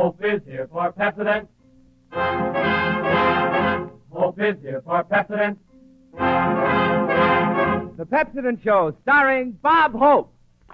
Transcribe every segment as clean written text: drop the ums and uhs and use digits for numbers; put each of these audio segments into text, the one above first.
Hope is here for Pepsodent. Hope is here for Pepsodent. The Pepsodent Show, starring Bob Hope.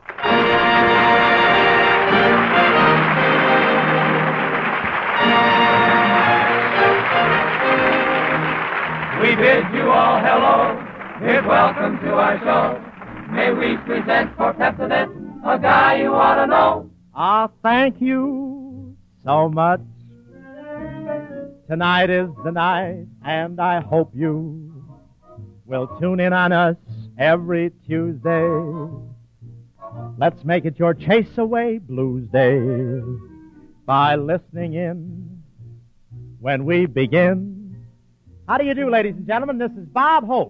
We bid you all hello, and welcome to our show. May we present for Pepsodent a guy you ought to know. Thank you so much. Tonight is the night, and I hope you will tune in on us every Tuesday. Let's make it your Chase Away Blues Day by listening in when we begin. How do you do, ladies and gentlemen? This is Bob Hope.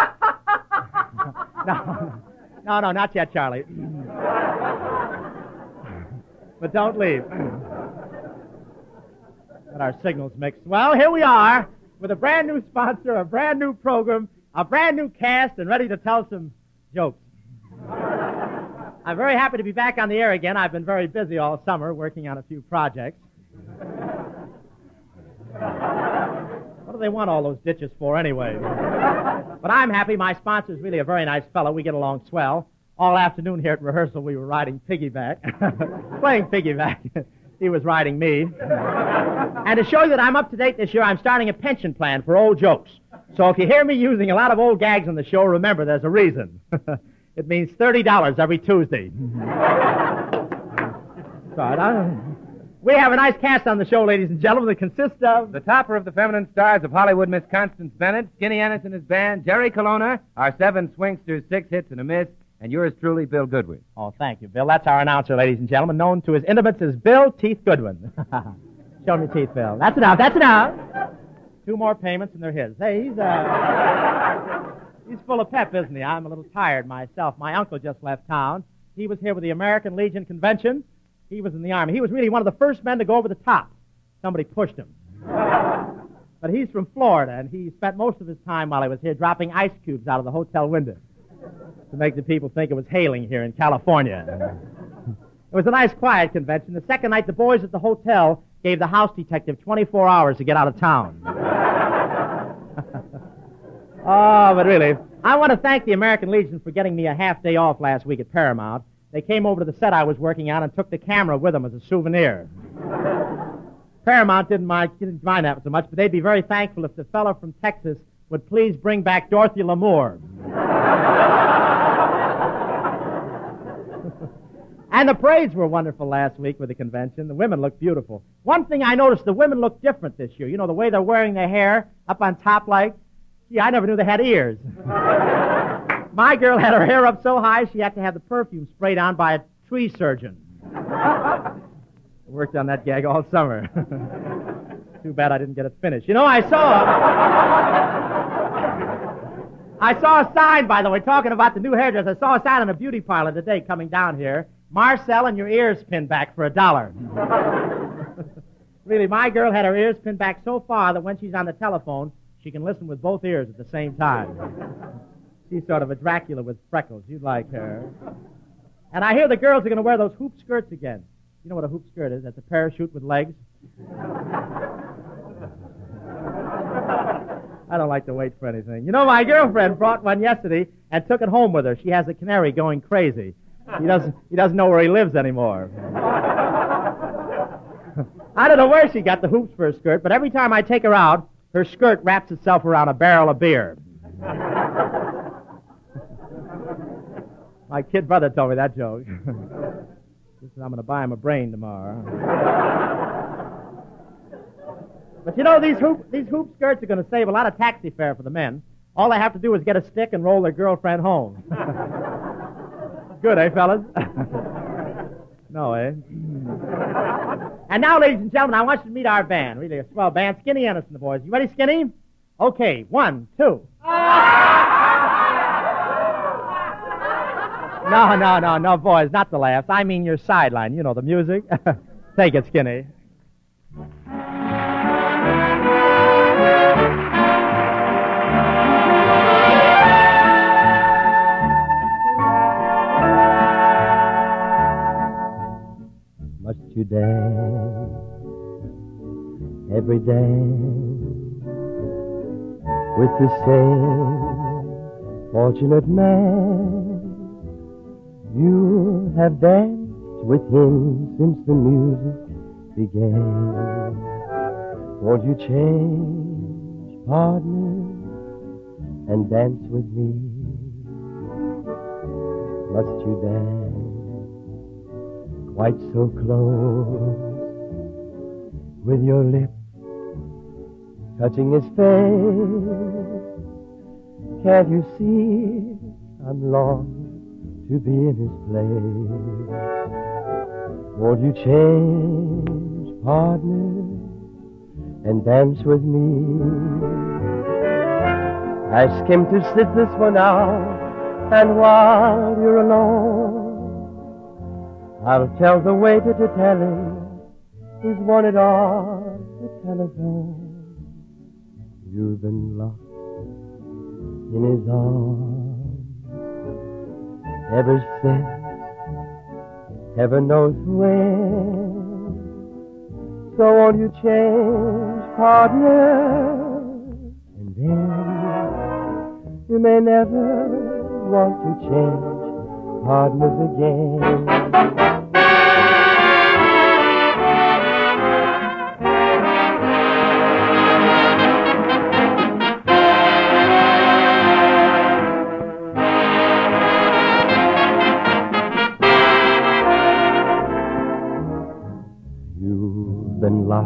No, not yet, Charlie. But don't leave. Got our signals mixed. Well, here we are with a brand new sponsor, a brand new program, a brand new cast, and ready to tell some jokes. I'm very happy to be back on the air again. I've been very busy all summer working on a few projects. What do they want all those ditches for anyway? But I'm happy. My sponsor's really a very nice fellow. We get along swell. All afternoon here at rehearsal, we were riding piggyback. Playing piggyback. He was riding me. And to show you that I'm up to date this year, I'm starting a pension plan for old jokes. So if you hear me using a lot of old gags on the show, remember there's a reason. It means $30 every Tuesday. We have a nice cast on the show, ladies and gentlemen, that consists of... The topper of the feminine stars of Hollywood, Miss Constance Bennett, Skinny Ennis and his band, Jerry Colonna, our 7 swingsters, 6 hits and a miss, and yours truly, Bill Goodwin. Oh, thank you, Bill. That's our announcer, ladies and gentlemen, known to his intimates as Bill Teeth Goodwin. Show me your teeth, Bill. That's enough. 2 more payments and they're his. Hey, he's full of pep, isn't he? I'm a little tired myself. My uncle just left town. He was here with the American Legion Convention. He was in the Army. He was really one of the first men to go over the top. Somebody pushed him. But he's from Florida, and he spent most of his time while he was here dropping ice cubes out of the hotel window to make the people think it was hailing here in California. It was a nice, quiet convention. The second night, the boys at the hotel gave the house detective 24 hours to get out of town. Oh, but really, I want to thank the American Legion for getting me a half day off last week at Paramount. They came over to the set I was working on and took the camera with them as a souvenir. Paramount didn't mind that so much, but they'd be very thankful if the fellow from Texas would please bring back Dorothy Lamour. And the parades were wonderful last week with the convention. The women looked beautiful. One thing I noticed, the women look different this year. You know, the way they're wearing their hair up on top like... Gee, I never knew they had ears. My girl had her hair up so high she had to have the perfume sprayed on by a tree surgeon. I worked on that gag all summer. Too bad I didn't get it finished. You know, I saw a sign, by the way, talking about the new hairdresser. I saw a sign in a beauty parlor today coming down here. Marcel and your ears pinned back for $1. Really, my girl had her ears pinned back so far that when she's on the telephone, she can listen with both ears at the same time. She's sort of a Dracula with freckles. You'd like her. And I hear the girls are going to wear those hoop skirts again. You know what a hoop skirt is? That's a parachute with legs. I don't like to wait for anything. You know, my girlfriend brought one yesterday and took it home with her. She has a canary going crazy. He doesn't know where he lives anymore. I don't know where she got the hoops for her skirt, but every time I take her out, her skirt wraps itself around a barrel of beer. My kid brother told me that joke. He said, I'm going to buy him a brain tomorrow. But you know, these hoop skirts are going to save a lot of taxi fare for the men. All they have to do is get a stick and roll their girlfriend home. Good, eh, fellas? No, eh? And now, ladies and gentlemen, I want you to meet our band. Really a swell band. Skinny Ennis and the boys. You ready, Skinny? Okay, 1, 2. No, boys, not the laughs. I mean your sideline. You know, the music. Take it, Skinny. Must you dare every day with the same fortunate man. You have danced with him since the music began. Won't you change partners and dance with me? Must you dance quite so close, with your lips touching his face? Can't you see I'm longing to be in his place? Won't you change partners and dance with me? Ask him to sit this one out, and while you're alone, I'll tell the waiter to tell him he's wanted off the telephone. You've been locked in his arms ever since, heaven knows when. So won't you change partners, and then you may never want to change partners again. You've been locked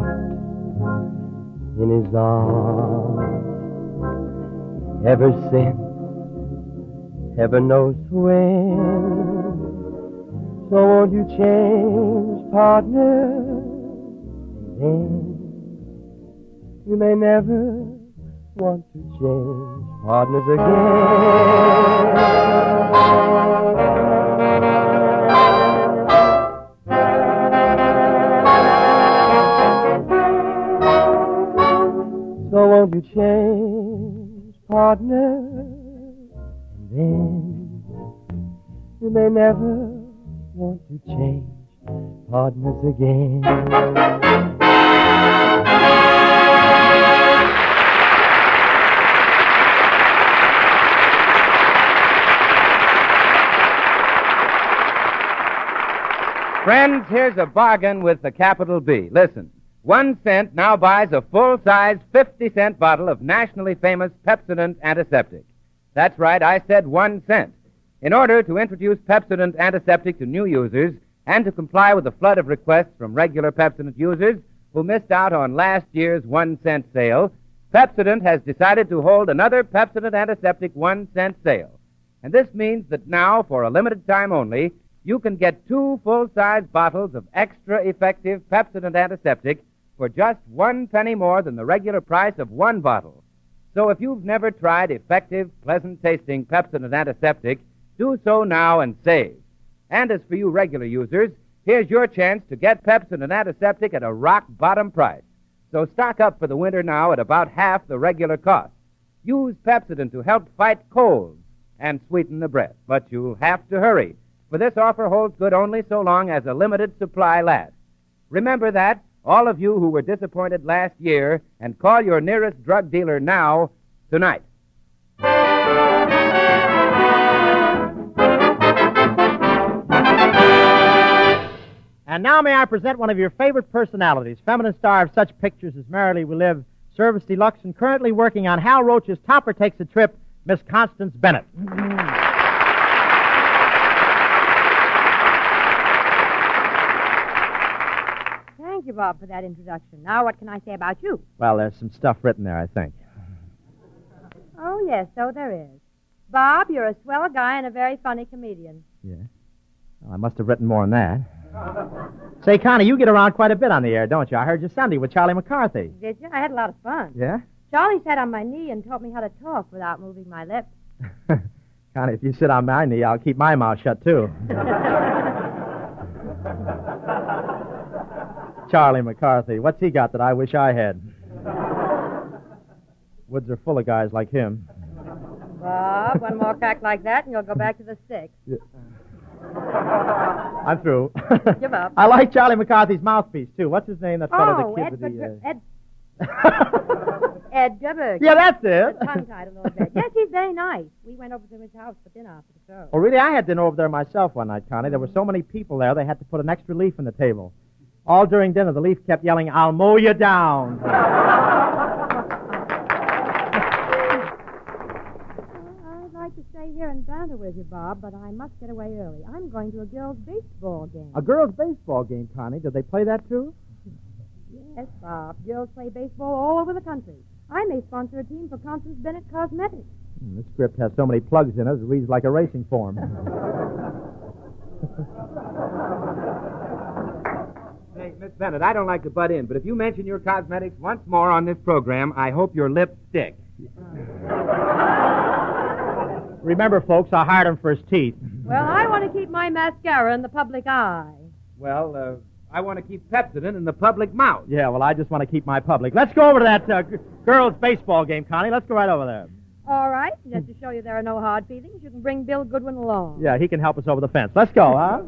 in his arms ever since, heaven knows when. So won't you change partners, and then you may never want to change partners again. So won't you change partners, and then you may never want to change partners again. Friends, here's a bargain with the capital B. Listen. 1 cent now buys a full-size 50-cent bottle of nationally famous Pepsodent antiseptic. That's right, I said 1 cent. In order to introduce Pepsodent antiseptic to new users and to comply with the flood of requests from regular Pepsodent users who missed out on last year's 1 cent sale, Pepsodent has decided to hold another Pepsodent antiseptic 1 cent sale. And this means that now, for a limited time only, you can get 2 full-size bottles of extra effective Pepsodent antiseptic for just 1 penny more than the regular price of 1 bottle. So if you've never tried effective, pleasant-tasting Pepsodent antiseptic, do so now and save. And as for you regular users, here's your chance to get Pepsodent antiseptic at a rock-bottom price. So stock up for the winter now at about half the regular cost. Use Pepsodent to help fight colds and sweeten the breath. But you'll have to hurry, for this offer holds good only so long as a limited supply lasts. Remember that, all of you who were disappointed last year, and call your nearest drug dealer now, tonight. And now may I present one of your favorite personalities, feminine star of such pictures as Merrily We Live, Service Deluxe, and currently working on Hal Roach's Topper Takes a Trip, Miss Constance Bennett. Thank you, Bob, for that introduction. Now what can I say about you? Well, there's some stuff written there, I think. Oh, yes, so there is. Bob, you're a swell guy and a very funny comedian. Yeah? Well, I must have written more than that. Say, Connie, you get around quite a bit on the air, don't you? I heard you Sunday with Charlie McCarthy. Did you? I had a lot of fun. Yeah? Charlie sat on my knee and taught me how to talk without moving my lips. Connie, if you sit on my knee, I'll keep my mouth shut, too. Charlie McCarthy. What's he got that I wish I had? Woods are full of guys like him. Bob, one more crack like that and you'll go back to the six. Yeah. I'm through. Give up. I like Charlie McCarthy's mouthpiece, too. What's his name? That fellow that kid with the... Edgar Bergen. Yeah, that's it. Tongue-tied a little bit. Yes, he's very nice. We went over to his house for dinner after the show. Oh, really? I had dinner over there myself one night, Connie. There were so many people there, they had to put an extra leaf on the table. All during dinner, the leaf kept yelling, "I'll mow you down." I'd like to stay here and banter with you, Bob, but I must get away early. I'm going to a girls' baseball game. A girls' baseball game, Connie. Did they play that, too? Yes, Bob. Girls play baseball all over the country. I may sponsor a team for Constance Bennett Cosmetics. This script has so many plugs in it, it reads like a racing form. Hey, Miss Bennett, I don't like to butt in, but if you mention your cosmetics once more on this program, I hope your lips stick. Remember, folks, I hired him for his teeth. Well, I want to keep my mascara in the public eye. Well, I want to keep Pepsodent in the public mouth. Yeah, well, I just want to keep my public. Let's go over to that girls' baseball game, Connie. Let's go right over there. All right. Just to show you there are no hard feelings, you can bring Bill Goodwin along. Yeah, he can help us over the fence. Let's go, huh?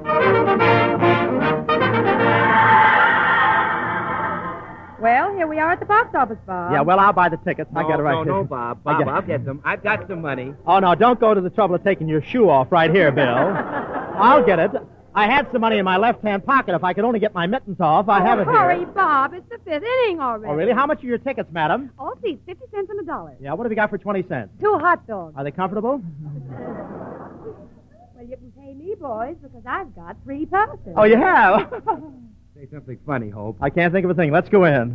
Well, here we are at the box office, Bob. Yeah, well, I'll buy the tickets. I get it right here. No, Bob. Bob, I'll get them. I've got some money. Oh, no, don't go to the trouble of taking your shoe off right here, Bill. I'll get it. I had some money in my left-hand pocket. If I could only get my mittens off, I have it here. Hurry, Bob. It's the fifth inning already. Oh, really? How much are your tickets, madam? All seats, 50 cents and $1. Yeah, what have you got for 20 cents? 2 hot dogs. Are they comfortable? Well, you can pay me, boys, because I've got 3 passes. Oh, you have? Say something funny, Hope. I can't think of a thing. Let's go in.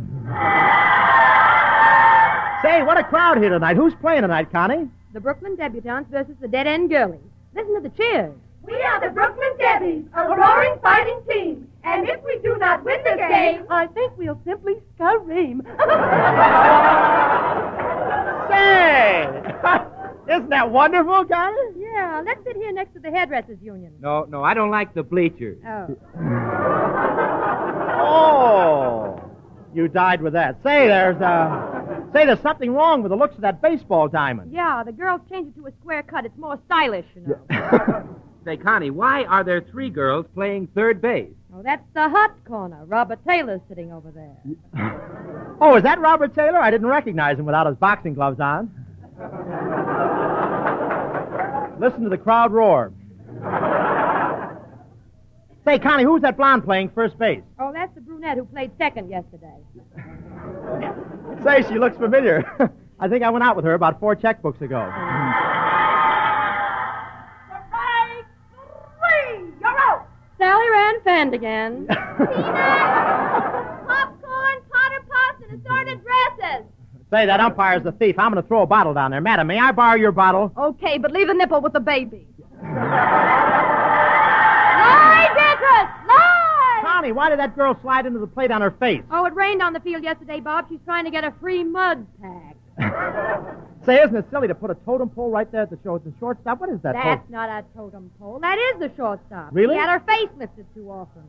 Say, what a crowd here tonight. Who's playing tonight, Connie? The Brooklyn Debutantes versus the Dead End Girlies. Listen to the cheers. We are the Brooklyn Debbies, a roaring fighting team. And if we do not win this game, I think we'll simply scream. Say! Isn't that wonderful, Connie? Yeah, let's sit here next to the hairdressers union. No, I don't like the bleachers. Oh. Oh, you died with that. Say, there's something wrong with the looks of that baseball diamond. Yeah, the girls changed it to a square cut. It's more stylish, you know. Say, Connie, why are there 3 girls playing third base? Oh, that's the hot corner. Robert Taylor's sitting over there. Oh, is that Robert Taylor? I didn't recognize him without his boxing gloves on. Listen to the crowd roar. Say, Connie, who's that blonde playing first base? Oh, that's the brunette who played second yesterday. Say, she looks familiar. I think I went out with her about 4 checkbooks ago. Strike 3, you're out. Sally Rand Fend again. Popcorn, Potter Puffs, and assorted dresses. Say, that umpire's the thief. I'm going to throw a bottle down there. Madam, may I borrow your bottle? Okay, but leave the nipple with the baby. Connie, why did that girl slide into the plate on her face? Oh, it rained on the field yesterday, Bob. She's trying to get a free mud pack. Say, isn't it silly to put a totem pole right there at the shortstop? What is that? That's not a totem pole. That is the shortstop. Really? She had her face lifted too often.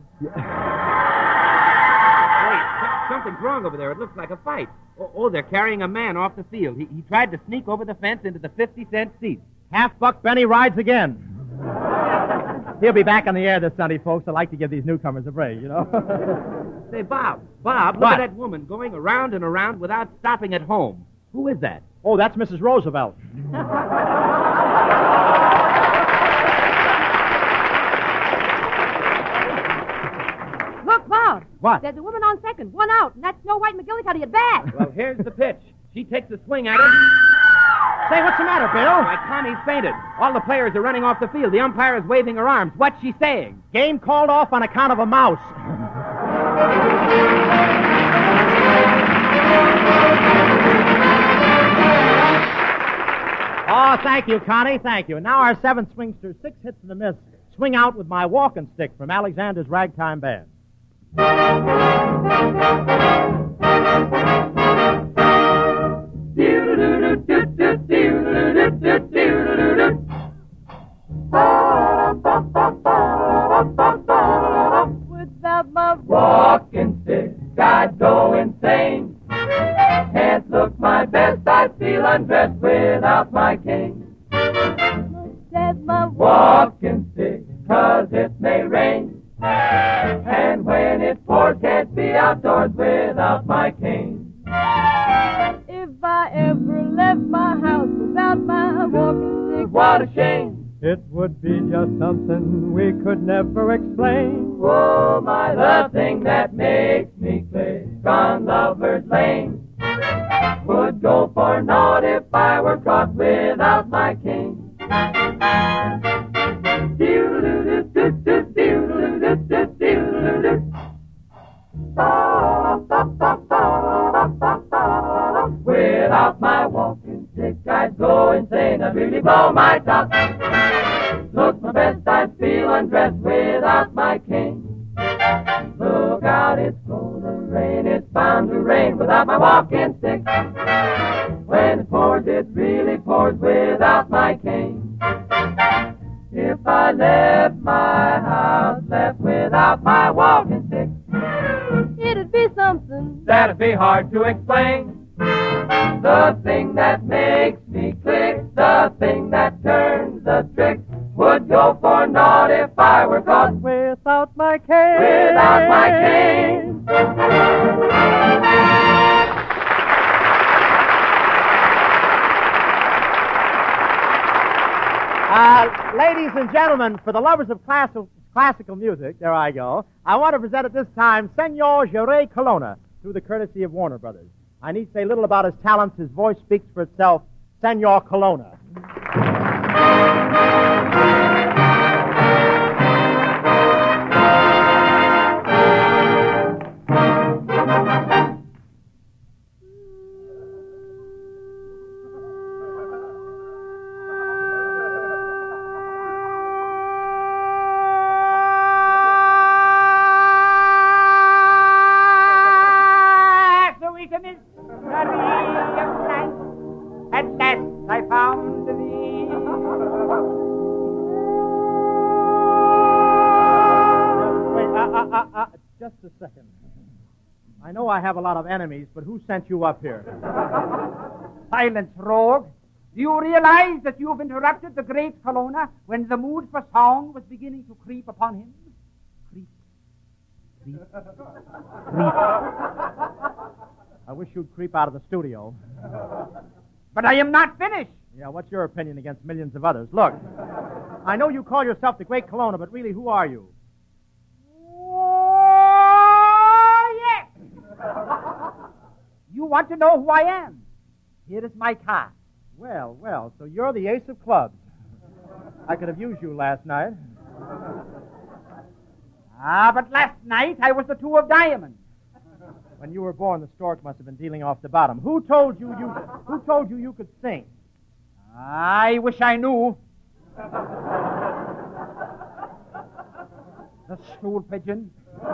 Wait, something's wrong over there. It looks like a fight. Oh, they're carrying a man off the field. He tried to sneak over the fence into the 50-cent seats. Half-buck Benny rides again. He'll be back on the air this Sunday, folks. I like to give these newcomers a break, you know. Say, Bob, look at that woman going around and around without stopping at home. Who is that? Oh, that's Mrs. Roosevelt. Look, Bob. What? There's a woman on second, 1 out, and that's Snow White McGillicuddy at bat. Well, here's the pitch. She takes a swing at it. Say, what's the matter, Bill? Why, Connie's fainted. All the players are running off the field. The umpire is waving her arms. What's she saying? Game called off on account of a mouse. Oh, thank you, Connie. Thank you. And now our 7th swingster, 6 hits and a miss. Swing out with my walking stick from Alexander's Ragtime Band. Without my Walking stick, I'd go insane. Can't look my best, I feel undressed without my cane. Walking stick, 'cause it may rain. And when it pours, can't be outdoors without my cane. my walking stick. What a shame. It would be just something we could never explain. Oh, my, the thing that makes me click on Lover's Lane would go for naught if I were caught without my cane. Without my walking stick, I'd go insane. I'd really blow my top. Look my best, I'd feel undressed without my cane. Look out, it's gonna rain. It's bound to rain without my walking stick. When it pours, it really pours without my cane. If I left my house, left without my walking stick, It'd be something. that'd be hard to explain. The thing that makes me click, the thing that turns the trick, would go for naught if I were caught Without my cane. without my cane. Ladies and gentlemen, for the lovers of classical music, there I go, I want to present at this time Senor Jerry Colonna, through the courtesy of Warner Brothers. I need say little about his talents. His voice speaks for itself. Senor Colonna. At last I found thee. Wait, just a second. I know I have a lot of enemies, but who sent you up here? Silence, rogue. Do you realize that you've interrupted the great Colonna when the mood for song was beginning to creep upon him? Creep. Creep. Creep. I wish you'd creep out of the studio. But I am not finished. Yeah, what's your opinion against millions of others? Look, I know you call yourself the Great Colonna, but really, who are you? Oh, yes. You want to know who I am? Here is my card. Well, so you're the ace of clubs. I could have used you last night. But last night I was the two of diamonds. When you were born, the stork must have been dealing off the bottom. Who told you you could sing? I wish I knew. The stool pigeon.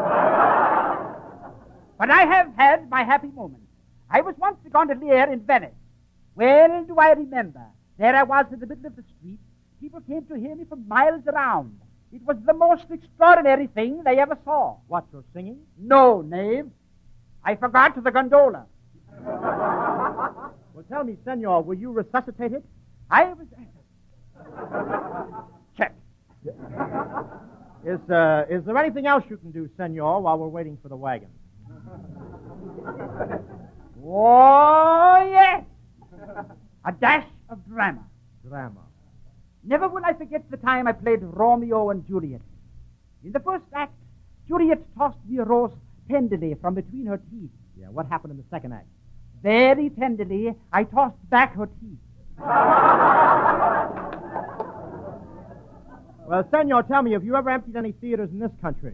But I have had my happy moments. I was once a gondolier in Venice. Well do I remember. There I was in the middle of the street. People came to hear me from miles around. It was the most extraordinary thing they ever saw. What, you're singing? No, knave. I forgot the gondola. Well, tell me, senor, were you resuscitated? I was... Check. Is there anything else you can do, senor, while we're waiting for the wagon? Oh, yes. A dash of drama. Drama. Never will I forget the time I played Romeo and Juliet. In the first act, Juliet tossed me a rose tenderly from between her teeth. Yeah, what happened in the second act? Very tenderly, I tossed back her teeth. Well, senor, tell me, have you ever emptied any theaters in this country?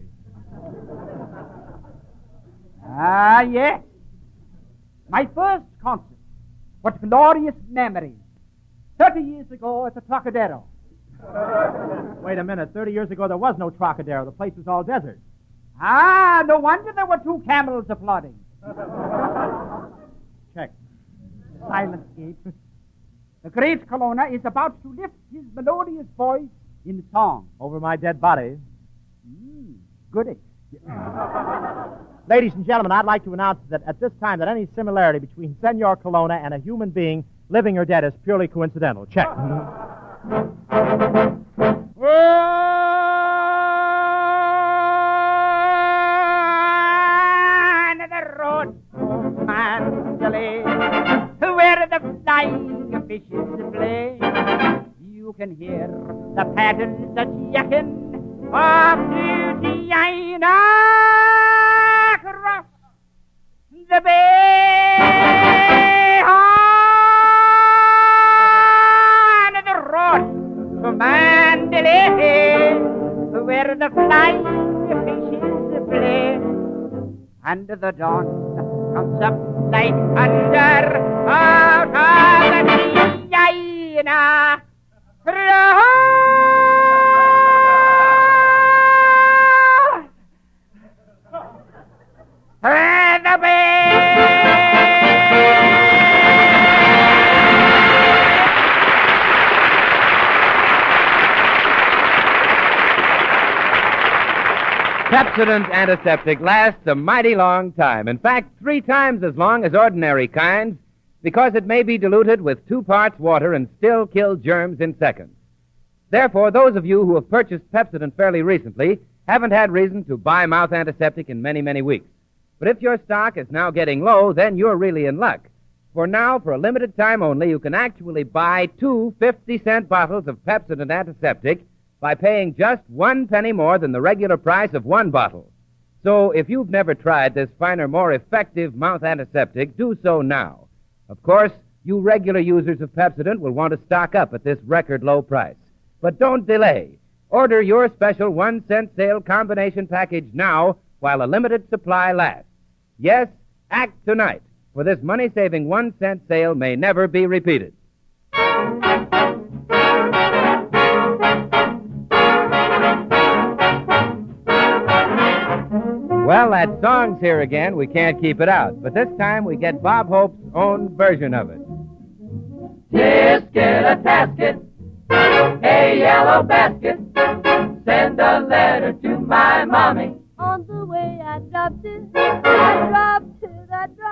Yes. My first concert. What glorious memories. 30 years ago at the Trocadero. Wait a minute. 30 years ago, there was no Trocadero. The place was all desert. No wonder there were two camels applauding. Check. Silence, Gabe. The great Colonna is about to lift his melodious voice in song. Over my dead body. Goody. Ladies and gentlemen, I'd like to announce that at this time that any similarity between Senor Colonna and a human being, living or dead, is purely coincidental. Check. The road, Angeli, where the flying fishes play. You can hear the paddles a-jacking off to Tiana across the bay on the road to Mandalay, where the flying fishes play. And the dawn comes up like thunder out of the Tiana the bay. Pepsodent Antiseptic lasts a mighty long time. In fact, 3 times as long as ordinary kinds, because it may be diluted with 2 parts water and still kill germs in seconds. Therefore, those of you who have purchased Pepsodent fairly recently haven't had reason to buy mouth antiseptic in many, many weeks. But if your stock is now getting low, then you're really in luck. For now, for a limited time only, you can actually buy 2 50-cent bottles of Pepsodent Antiseptic by paying just 1 penny more than the regular price of 1 bottle. So if you've never tried this finer, more effective mouth antiseptic, do so now. Of course, you regular users of Pepsodent will want to stock up at this record low price. But don't delay. Order your special 1-cent sale combination package now while a limited supply lasts. Yes, act tonight, for this money-saving 1-cent sale may never be repeated. Well, that song's here again. We can't keep it out. But this time we get Bob Hope's own version of it. Tisket a tasket, a yellow basket. Send a letter to my mommy. On the way I dropped it, I dropped it.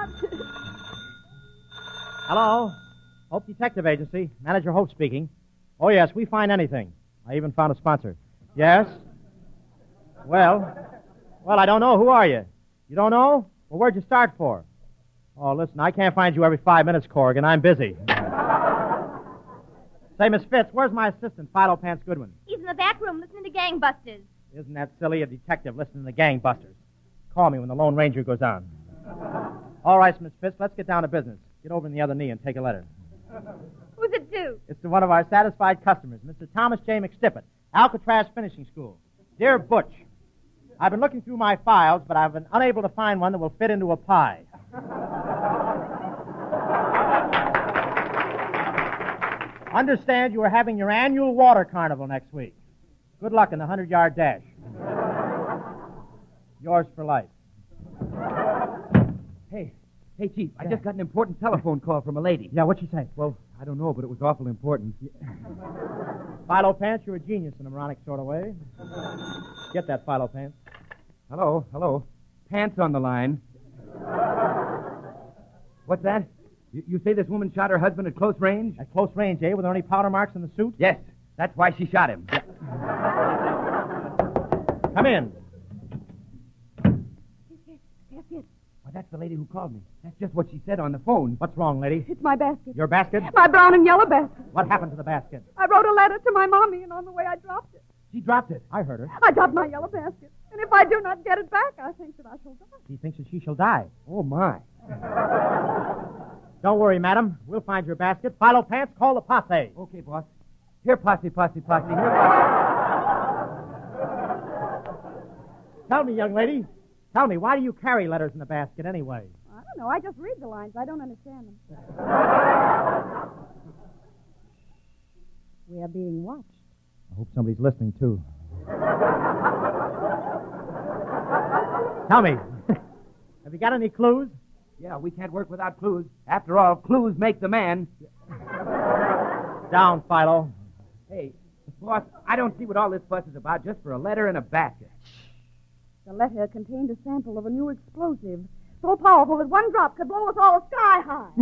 Hello? Hope Detective Agency. Manager Hope speaking. Oh, yes, we find anything. I even found a sponsor. Yes? Well, I don't know. Who are you? You don't know? Well, where'd you start for? Oh, listen, I can't find you every 5 minutes, Corrigan. I'm busy. Say, Miss Fitz, where's my assistant, Philo Pants Goodwin? He's in the back room listening to Gangbusters. Isn't that silly? A detective listening to Gangbusters. Call me when the Lone Ranger goes on. All right, Miss Fitz, let's get down to business. Get over in the other knee and take a letter. Who's it to? It's to one of our satisfied customers, Mr. Thomas J. McStippet, Alcatraz Finishing School. Dear Butch, I've been looking through my files, but I've been unable to find one that will fit into a pie. Understand you are having your annual water carnival next week. Good luck in the 100-yard dash. Yours for life. Hey, Chief, I just got an important telephone call from a lady. Yeah, what'd she say? Well, I don't know, but it was awful important. Philo Pants, you're a genius in a moronic sort of way. Get that, Philo Pants. Hello. Pants on the line. What's that? You say this woman shot her husband at close range? At close range, eh? Were there any powder marks in the suit? Yes, that's why she shot him. Come in. Yes. Well, that's the lady who called me. That's just what she said on the phone. What's wrong, lady? It's my basket. Your basket? My brown and yellow basket. What happened to the basket? I wrote a letter to my mommy, and on the way I dropped it. She dropped it. I heard her. I dropped my yellow basket. And if I do not get it back, I think that I shall die. She thinks that she shall die. Oh, my. Don't worry, madam. We'll find your basket. Philo Pants, call the posse. Okay, boss. Here, posse. Here, posse. Tell me, young lady. Tell me, why do you carry letters in the basket anyway? I don't know. I just read the lines. I don't understand them. We are being watched. I hope somebody's listening, too. Tell me, have you got any clues? Yeah, we can't work without clues. After all, clues make the man. Down, Philo. Hey, boss, I don't see what all this fuss is about just for a letter and a basket. The letter contained a sample of a new explosive, so powerful that one drop could blow us all sky high.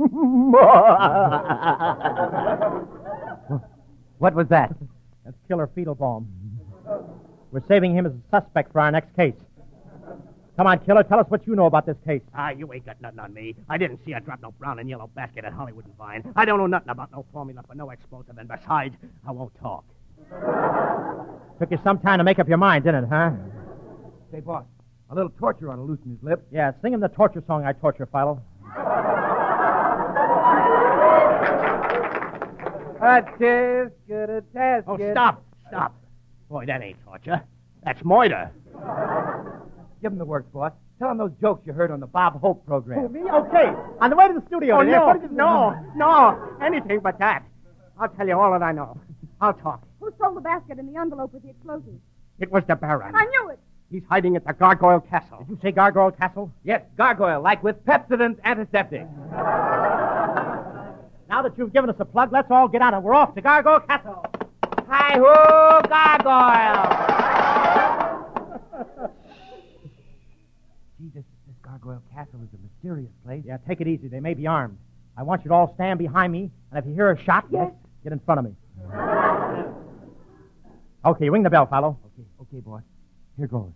What was that? That's Killer Fetal Balm. We're saving him as a suspect for our next case. Come on, killer, tell us what you know about this case. You ain't got nothing on me. I didn't see her drop no brown and yellow basket at Hollywood and Vine. I don't know nothing about no formula for no explosive, and besides, I won't talk. Took you some time to make up your mind, didn't it, huh? Say, boss, a little torture ought to loosen his lip. Yeah, sing him the torture song I torture, Philo. A tisket, a tasket. Oh, stop. Boy, that ain't torture. That's murder. Give him the works, boss. Tell him those jokes you heard on the Bob Hope program. Oh, me? Okay. On the way to the studio. No, anything but that. I'll tell you all that I know. I'll talk. Who stole the basket and the envelope with the explosives? It was the Baron. I knew it. He's hiding at the Gargoyle Castle. Did you say Gargoyle Castle? Yes, gargoyle, like with Pepsodent antiseptic. Now that you've given us a plug, let's all get on it. We're off to Gargoyle Castle. Hi-ho, gargoyle! Gee, this Gargoyle Castle is a mysterious place. Yeah, take it easy. They may be armed. I want you to all stand behind me, and if you hear a shot, yes, get in front of me. Okay, ring the bell, Philo. Okay, boss. Here goes.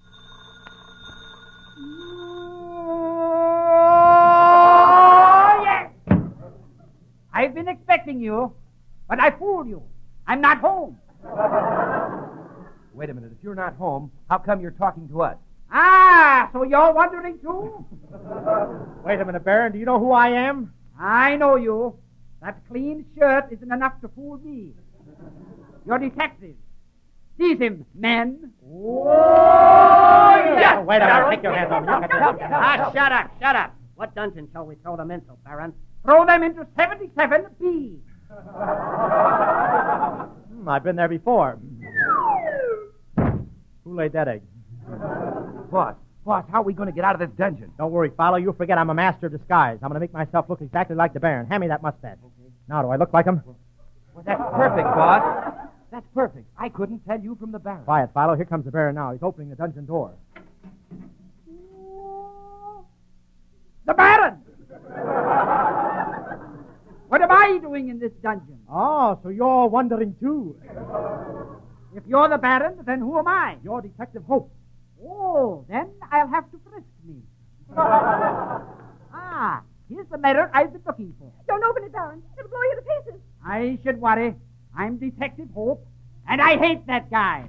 Oh, yes! I've been expecting you, but I fooled you. I'm not home. Wait a minute. If you're not home, how come you're talking to us? So you're wondering too? Wait a minute, Baron. Do you know who I am? I know you. That clean shirt isn't enough to fool me. You're detectives. Seize him, men. Oh, yeah. Wait a minute. Take your hands off me. Shut up. What dungeon shall we throw them into, Baron? Throw them into 77B. I've been there before. Who laid that egg? Boss, how are we going to get out of this dungeon? Don't worry, Philo. You forget I'm a master of disguise. I'm going to make myself look exactly like the Baron. Hand me that mustache. Okay. Now, do I look like him? Well, that's perfect, boss. That's perfect. I couldn't tell you from the Baron. Quiet, Philo. Here comes the Baron now. He's opening the dungeon door. The Baron! What am I doing in this dungeon? Oh, so you're wondering, too. If you're the Baron, then who am I? You're Detective Hope. Oh, then I'll have to frisk me. Here's the letter I've been looking for. Don't open it, Baron. It'll blow you to pieces. I should worry. I'm Detective Hope, and I hate that guy.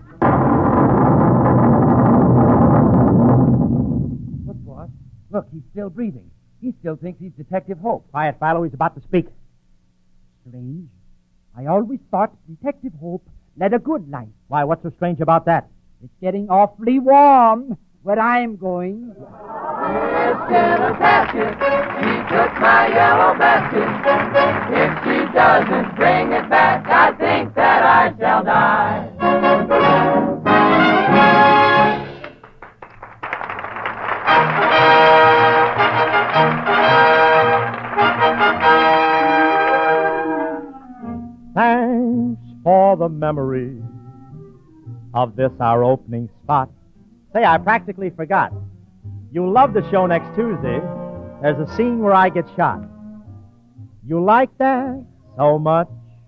Look, boss. Look, he's still breathing. He still thinks he's Detective Hope. Quiet, Philo. He's about to speak. Strange. I always thought Detective Hope led a good life. Why, what's so strange about that? It's getting awfully warm where I'm going. Biscuit and basket, she took my yellow basket. If she doesn't bring it back, I think that I shall die. Thanks for the memory of this our opening spot. Say, I practically forgot. You'll love the show next Tuesday. There's a scene where I get shot. You like that so much.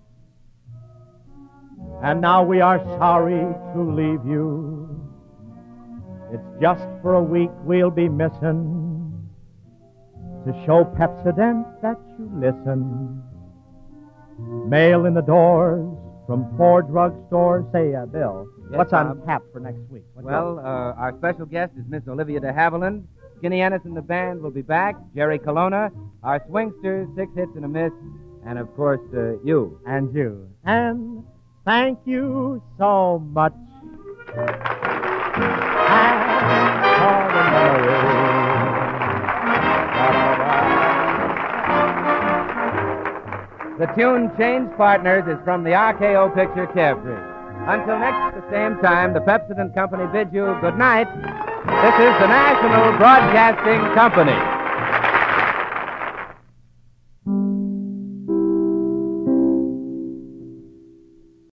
And now we are sorry to leave you. It's just for a week we'll be missing to show Pepsodent that you listen. Mail in the doors from 4 drugstores. Say, Bill, Yes, what's on Bob? tap for next week? Our special guest is Miss Olivia de Havilland. Skinny Ennis and the band will be back. Jerry Colonna. Our swingsters, 6 hits and a miss. And, of course, you. And you. And thank you so much. And for the memory. The tune Change Partners is from the RKO picture Carefree. Until next the same time, the Pepsodent Company bids you good night. This is the National Broadcasting Company.